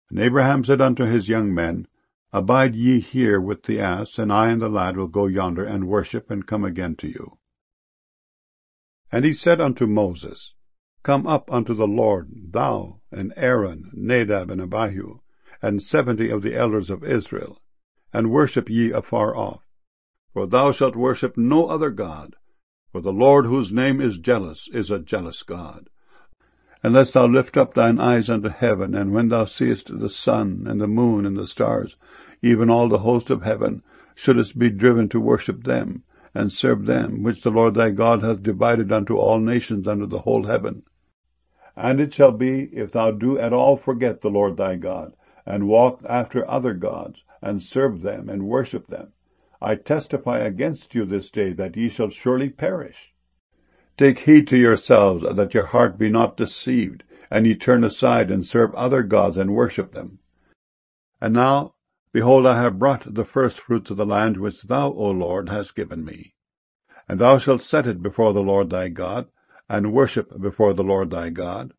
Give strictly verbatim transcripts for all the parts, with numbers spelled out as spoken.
And Abraham said unto his young men, Abide ye here with the ass, and I and the lad will go yonder and worship, and come again to you. And he said unto Moses, Come up unto the Lord, thou, and Aaron, Nadab, and Abihu, and seventy of the elders of Israel, and worship ye afar off. For thou shalt worship no other God, for the Lord whose name is jealous is a jealous God. Unless thou lift up thine eyes unto heaven, and when thou seest the sun, and the moon, and the stars, even all the host of heaven, shouldest be driven to worship them, and serve them, which the Lord thy God hath divided unto all nations under the whole heaven. And it shall be, if thou do at all forget the Lord thy God, and walk after other gods, and serve them, and worship them, I testify against you this day that ye shall surely perish. Take heed to yourselves, that your heart be not deceived, and ye turn aside and serve other gods and worship them. And now, behold, I have brought the firstfruits of the land which thou, O Lord, hast given me. And thou shalt set it before the Lord thy God, and worship before the Lord thy God.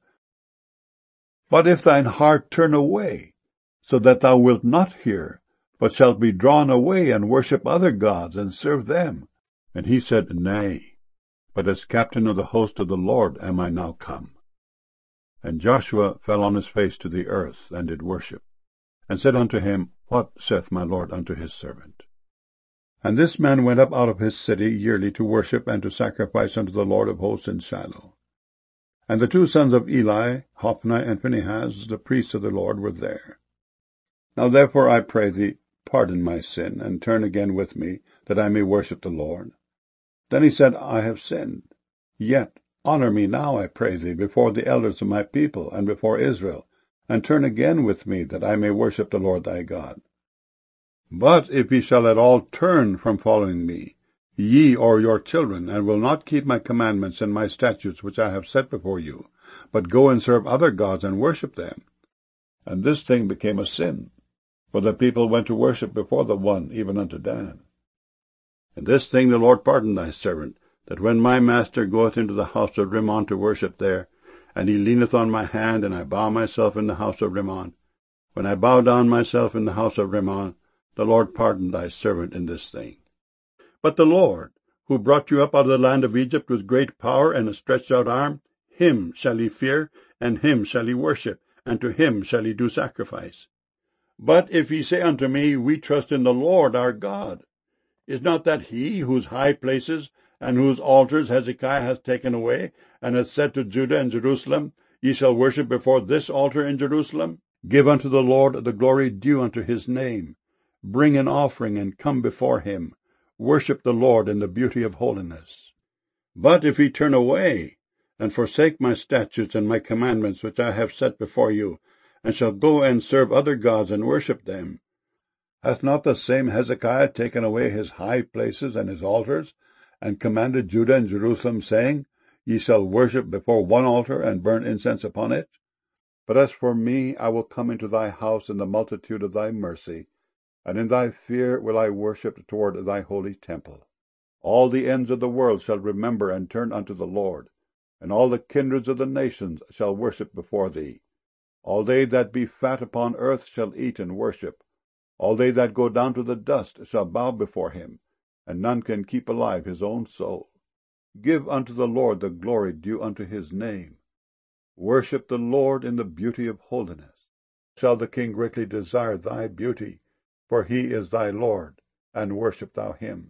But if thine heart turn away, so that thou wilt not hear, but shalt be drawn away and worship other gods and serve them. And he said, Nay, but as captain of the host of the Lord am I now come. And Joshua fell on his face to the earth, and did worship, and said unto him, What saith my Lord unto his servant? And this man went up out of his city yearly to worship and to sacrifice unto the Lord of hosts in Shiloh. And the two sons of Eli, Hophni and Phinehas, the priests of the Lord, were there. Now therefore I pray thee, pardon my sin, and turn again with me, that I may worship the Lord. Then he said, I have sinned. Yet honor me now, I pray thee, before the elders of my people, and before Israel, and turn again with me, that I may worship the Lord thy God. But if ye shall at all turn from following me, ye or your children, and will not keep my commandments and my statutes which I have set before you, but go and serve other gods and worship them. And this thing became a sin, for the people went to worship before the one, even unto Dan. And this thing the Lord pardon thy servant, that when my master goeth into the house of Rimmon to worship there, and he leaneth on my hand, and I bow myself in the house of Rimmon, when I bow down myself in the house of Rimmon, the Lord pardon thy servant in this thing. But the Lord, who brought you up out of the land of Egypt with great power and a stretched out arm, him shall ye fear, and him shall ye worship, and to him shall ye do sacrifice. But if ye say unto me, We trust in the Lord our God, is not that he whose high places and whose altars Hezekiah hath taken away, and hath said to Judah and Jerusalem, Ye shall worship before this altar in Jerusalem? Give unto the Lord the glory due unto his name. Bring an offering, and come before him. Worship the Lord in the beauty of holiness. But if ye turn away, and forsake my statutes and my commandments which I have set before you, and shall go and serve other gods and worship them, hath not the same Hezekiah taken away his high places and his altars, and commanded Judah and Jerusalem, saying, Ye shall worship before one altar, and burn incense upon it? But as for me, I will come into thy house in the multitude of thy mercy, and in thy fear will I worship toward thy holy temple. All the ends of the world shall remember and turn unto the Lord, and all the kindreds of the nations shall worship before thee. All they that be fat upon earth shall eat and worship. All they that go down to the dust shall bow before him, and none can keep alive his own soul. Give unto the Lord the glory due unto his name. Worship the Lord in the beauty of holiness. Shall the king greatly desire thy beauty, for he is thy Lord, and worship thou him.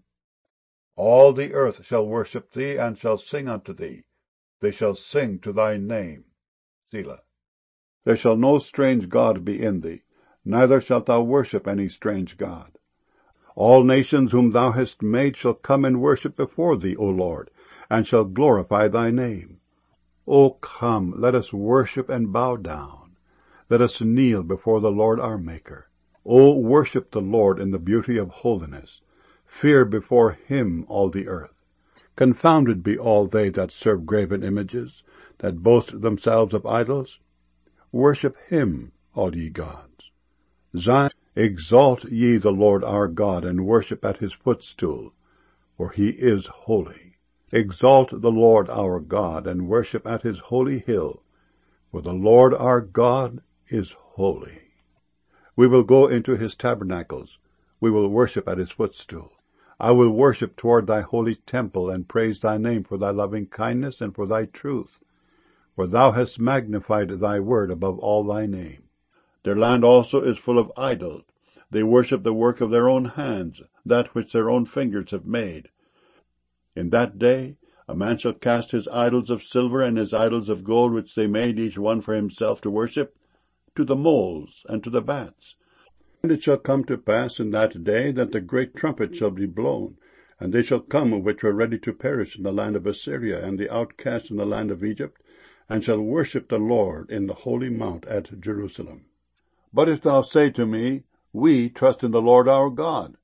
All the earth shall worship thee, and shall sing unto thee. They shall sing to thy name. Selah. There shall no strange god be in thee, neither shalt thou worship any strange god. All nations whom thou hast made shall come and worship before thee, O Lord, and shall glorify thy name. O come, let us worship and bow down. Let us kneel before the Lord our Maker. O worship the Lord in the beauty of holiness. Fear before him all the earth. Confounded be all they that serve graven images, that boast themselves of idols. Worship him, all ye gods. Zion, exalt ye the Lord our God, and worship at his footstool, for he is holy. Exalt the Lord our God, and worship at his holy hill, for the Lord our God is holy. We will go into his tabernacles. We will worship at his footstool. I will worship toward thy holy temple, and praise thy name for thy loving kindness and for thy truth. For thou hast magnified thy word above all thy name. Their land also is full of idols. They worship the work of their own hands, that which their own fingers have made. In that day a man shall cast his idols of silver and his idols of gold, which they made each one for himself to worship, to the moles and to the vats. And it shall come to pass in that day that the great trumpet shall be blown, and they shall come which were ready to perish in the land of Assyria, and the outcasts in the land of Egypt, and shall worship the Lord in the holy mount at Jerusalem. But if thou say to me, We trust in the Lord our God,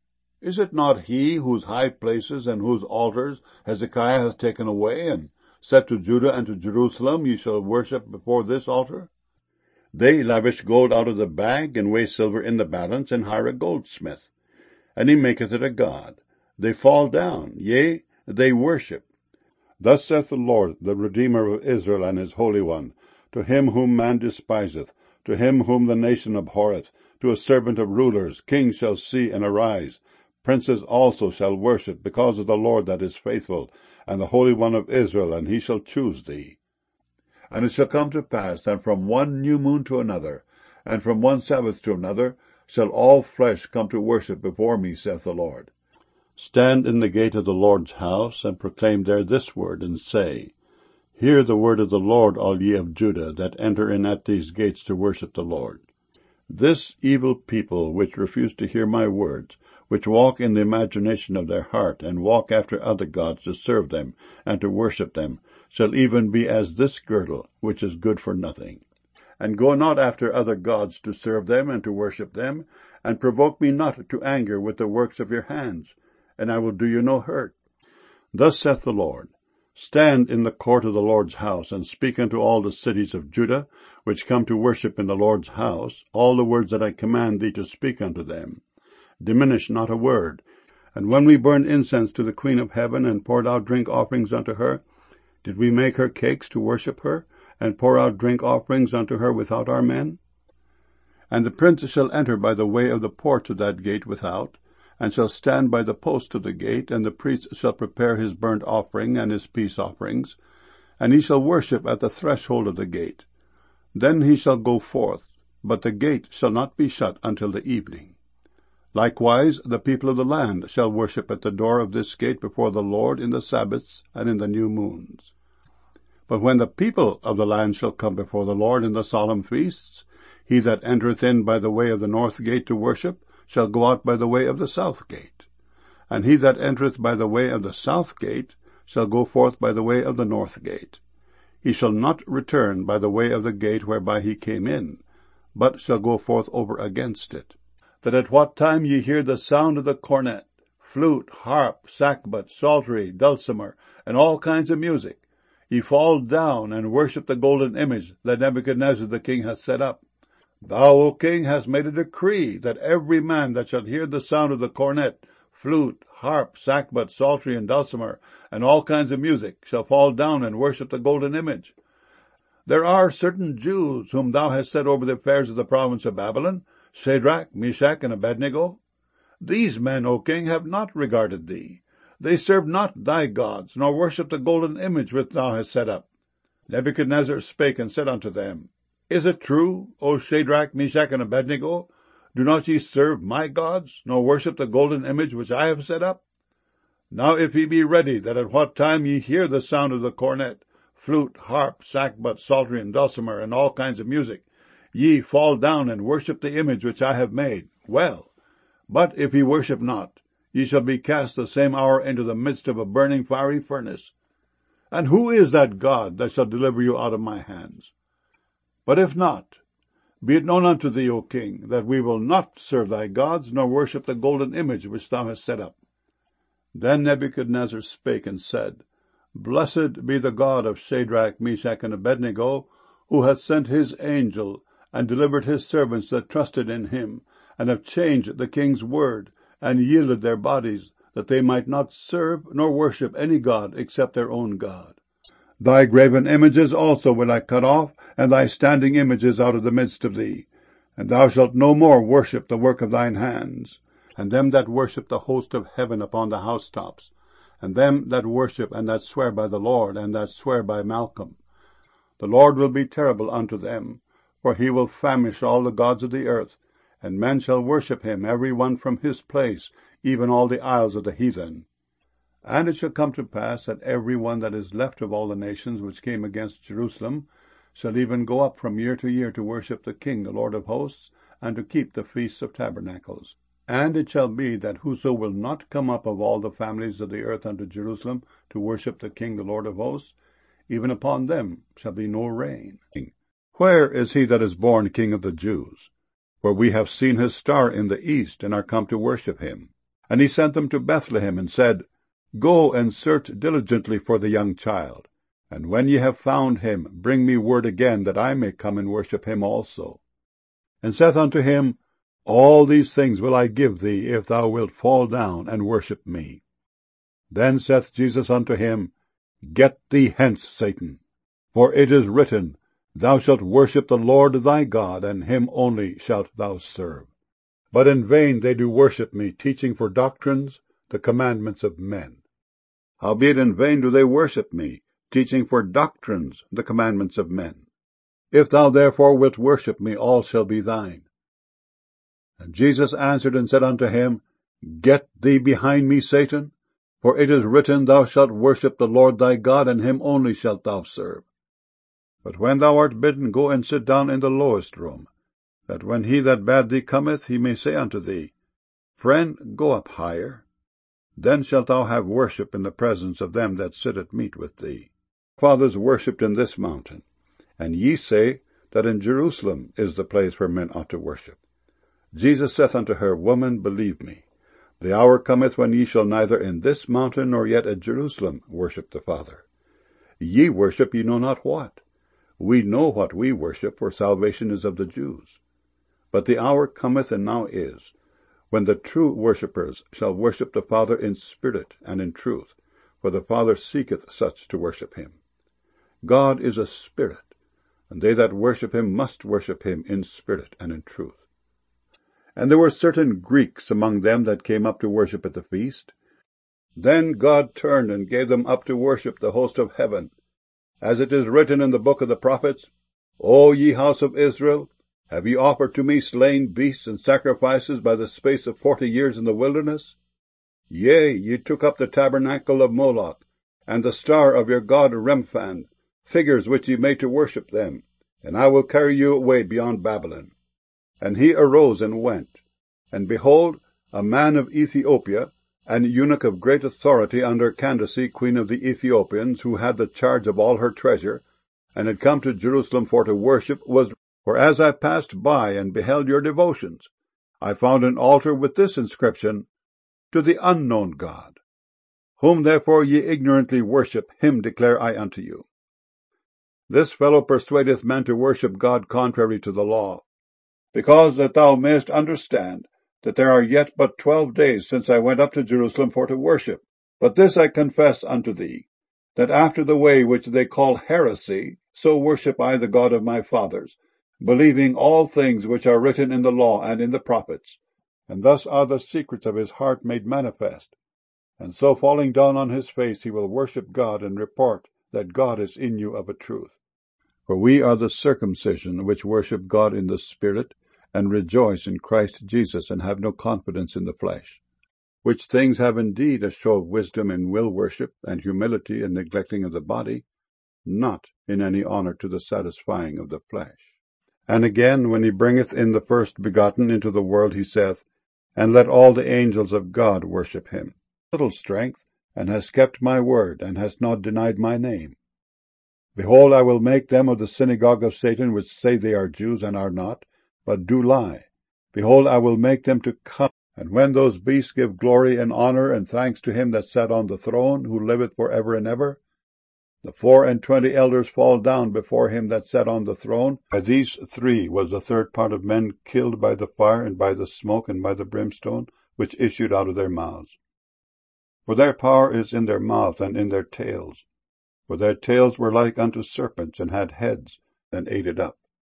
is it not he whose high places and whose altars Hezekiah hath taken away, and said to Judah and to Jerusalem, Ye shall worship before this altar? They lavish gold out of the bag, and weigh silver in the balance, and hire a goldsmith, and he maketh it a god. They fall down, yea, they worship. Thus saith the Lord, the Redeemer of Israel, and his Holy One, to him whom man despiseth, to him whom the nation abhorreth, to a servant of rulers, kings shall see and arise. Princes also shall worship, because of the Lord that is faithful, and the Holy One of Israel, and he shall choose thee. And it shall come to pass that from one new moon to another, and from one Sabbath to another, shall all flesh come to worship before me, saith the Lord. Stand in the gate of the Lord's house, and proclaim there this word, and say, Hear the word of the Lord, all ye of Judah, that enter in at these gates to worship the Lord. This evil people, which refuse to hear my words, which walk in the imagination of their heart, and walk after other gods to serve them, and to worship them, shall even be as this girdle, which is good for nothing. And go not after other gods to serve them, and to worship them, and provoke me not to anger with the works of your hands, and I will do you no hurt. Thus saith the Lord, Stand in the court of the Lord's house, and speak unto all the cities of Judah, which come to worship in the Lord's house, all the words that I command thee to speak unto them. Diminish not a word. And when we burned incense to the Queen of heaven, and poured out drink offerings unto her, did we make her cakes to worship her, and pour out drink offerings unto her without our men? And the prince shall enter by the way of the porch of that gate without, and shall stand by the post of the gate, and the priest shall prepare his burnt offering and his peace offerings, and he shall worship at the threshold of the gate. Then he shall go forth, but the gate shall not be shut until the evening. Likewise the people of the land shall worship at the door of this gate before the Lord in the Sabbaths and in the new moons. But when the people of the land shall come before the Lord in the solemn feasts, he that entereth in by the way of the north gate to worship shall go out by the way of the south gate. And he that entereth by the way of the south gate shall go forth by the way of the north gate. He shall not return by the way of the gate whereby he came in, but shall go forth over against it. That at what time ye hear the sound of the cornet, flute, harp, sackbut, psaltery, dulcimer, and all kinds of music, ye fall down and worship the golden image that Nebuchadnezzar the king hath set up. Thou, O king, hast made a decree that every man that shall hear the sound of the cornet, flute, harp, sackbut, psaltery, and dulcimer, and all kinds of music, shall fall down and worship the golden image. There are certain Jews whom thou hast set over the affairs of the province of Babylon, Shadrach, Meshach, and Abednego. These men, O king, have not regarded thee. They serve not thy gods, nor worship the golden image which thou hast set up. Nebuchadnezzar spake and said unto them, Is it true, O Shadrach, Meshach, and Abednego? Do not ye serve my gods, nor worship the golden image which I have set up? Now if ye be ready, that at what time ye hear the sound of the cornet, flute, harp, sackbut, psaltery, and dulcimer, and all kinds of music, ye fall down and worship the image which I have made, well. But if ye worship not, ye shall be cast the same hour into the midst of a burning fiery furnace. And who is that God that shall deliver you out of my hands? But if not, be it known unto thee, O king, that we will not serve thy gods, nor worship the golden image which thou hast set up. Then Nebuchadnezzar spake and said, Blessed be the God of Shadrach, Meshach, and Abednego, who hath sent his angel, and delivered his servants that trusted in him, and have changed the king's word, and yielded their bodies, that they might not serve nor worship any god except their own God. Thy graven images also will I cut off, and thy standing images out of the midst of thee. And thou shalt no more worship the work of thine hands, and them that worship the host of heaven upon the housetops, and them that worship and that swear by the Lord, and that swear by Malcolm. The Lord will be terrible unto them, for he will famish all the gods of the earth, and men shall worship him, every one from his place, even all the isles of the heathen. And it shall come to pass that every one that is left of all the nations which came against Jerusalem shall even go up from year to year to worship the King, the Lord of hosts, and to keep the feasts of tabernacles. And it shall be that whoso will not come up of all the families of the earth unto Jerusalem to worship the King, the Lord of hosts, even upon them shall be no rain. Where is he that is born King of the Jews? For we have seen his star in the east, and are come to worship him. And he sent them to Bethlehem, and said, Go and search diligently for the young child, and when ye have found him, bring me word again, that I may come and worship him also. And saith unto him, All these things will I give thee, if thou wilt fall down and worship me. Then saith Jesus unto him, Get thee hence, Satan, for it is written, Thou shalt worship the Lord thy God, and him only shalt thou serve. But in vain they do worship me, teaching for doctrines the commandments of men. Howbeit in vain do they worship me, teaching for doctrines the commandments of men. If thou therefore wilt worship me, all shall be thine. And Jesus answered and said unto him, Get thee behind me, Satan, for it is written, Thou shalt worship the Lord thy God, and him only shalt thou serve. But when thou art bidden, go and sit down in the lowest room, that when he that bade thee cometh, he may say unto thee, Friend, go up higher. Then shalt thou have worship in the presence of them that sit at meat with thee. Fathers worshipped in this mountain, and ye say that in Jerusalem is the place where men ought to worship. Jesus saith unto her, Woman, believe me, the hour cometh when ye shall neither in this mountain nor yet at Jerusalem worship the Father. Ye worship ye know not what. We know what we worship, for salvation is of the Jews. But the hour cometh, and now is, when the true worshippers shall worship the Father in spirit and in truth, for the Father seeketh such to worship him. God is a spirit, and they that worship him must worship him in spirit and in truth. And there were certain Greeks among them that came up to worship at the feast. Then God turned and gave them up to worship the host of heaven, as it is written in the book of the prophets, O ye house of Israel, have ye offered to me slain beasts and sacrifices by the space of forty years in the wilderness? Yea, ye took up the tabernacle of Moloch, and the star of your god Remphan, figures which ye made to worship them, and I will carry you away beyond Babylon. And he arose and went. And behold, a man of Ethiopia, an eunuch of great authority under Candace, queen of the Ethiopians, who had the charge of all her treasure, and had come to Jerusalem for to worship, was, For as I passed by and beheld your devotions, I found an altar with this inscription, To the unknown God. Whom therefore ye ignorantly worship, him declare I unto you. This fellow persuadeth men to worship God contrary to the law, because that thou mayest understand that there are yet but twelve days since I went up to Jerusalem for to worship. But this I confess unto thee, that after the way which they call heresy, so worship I the God of my fathers, believing all things which are written in the law and in the prophets. And thus are the secrets of his heart made manifest. And so falling down on his face he will worship God, and report that God is in you of a truth. For we are the circumcision which worship God in the Spirit, and rejoice in Christ Jesus, and have no confidence in the flesh. Which things have indeed a show of wisdom in will worship, and humility and neglecting of the body, not in any honour to the satisfying of the flesh. And again, when he bringeth in the first begotten into the world, he saith, And let all the angels of God worship him. Little strength, and hast kept my word, and hast not denied my name. Behold, I will make them of the synagogue of Satan, which say they are Jews, and are not, but do lie. Behold, I will make them to come. And when those beasts give glory and honour and thanks to him that sat on the throne, who liveth for ever and ever, the four and twenty elders fall down before him that sat on the throne. By these three was the third part of men killed by the fire, and by the smoke, and by the brimstone, which issued out of their mouths. For their power is in their mouth and in their tails. For their tails were like unto serpents, and had heads, and ate it up.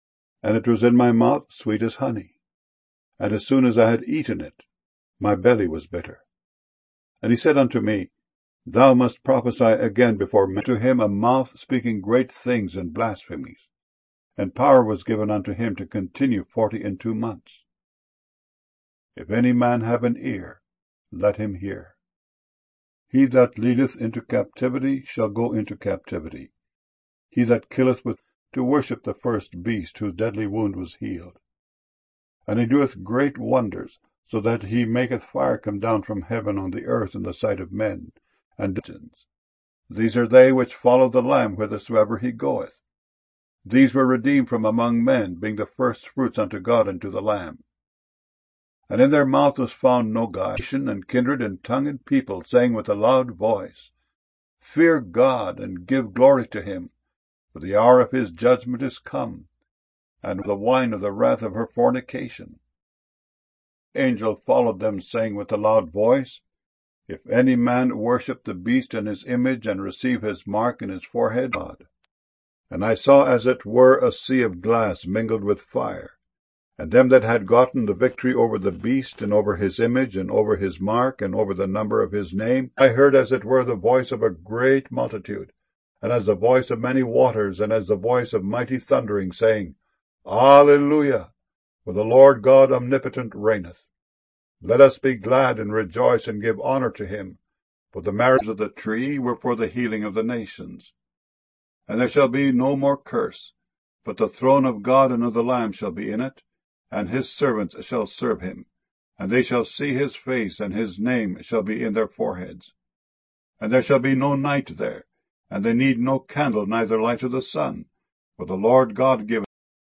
and it was in my mouth sweet as honey. And as soon as I had eaten it, my belly was bitter. And he said unto me, Thou must prophesy again before men. To him a mouth speaking great things and blasphemies, and power was given unto him to continue forty and two months. If any man have an ear, let him hear. He that leadeth into captivity shall go into captivity. He that killeth with to worship the first beast whose deadly wound was healed. And he doeth great wonders, so that he maketh fire come down from heaven on the earth in the sight of men, and demons. These are they which follow the Lamb whithersoever he goeth. These were redeemed from among men, being the first fruits unto God and to the Lamb. And in their mouth was found no guile, and kindred and tongue and people, saying with a loud voice, Fear God, and give glory to him, for the hour of his judgment is come, and the wine of the wrath of her fornication. Angel followed them, saying with a loud voice, If any man worship the beast and his image, and receive his mark in his forehead, God. And I saw as it were a sea of glass mingled with fire, and them that had gotten the victory over the beast, and over his image, and over his mark, and over the number of his name, I heard as it were the voice of a great multitude, and as the voice of many waters, and as the voice of mighty thundering, saying, Alleluia! For the Lord God omnipotent reigneth. Let us be glad and rejoice and give honor to him, for the marriage of the tree were for the healing of the nations. And there shall be no more curse, but the throne of God and of the Lamb shall be in it, and his servants shall serve him, and they shall see his face, and his name shall be in their foreheads. And there shall be no night there, and they need no candle, neither light of the sun, for the Lord God giveth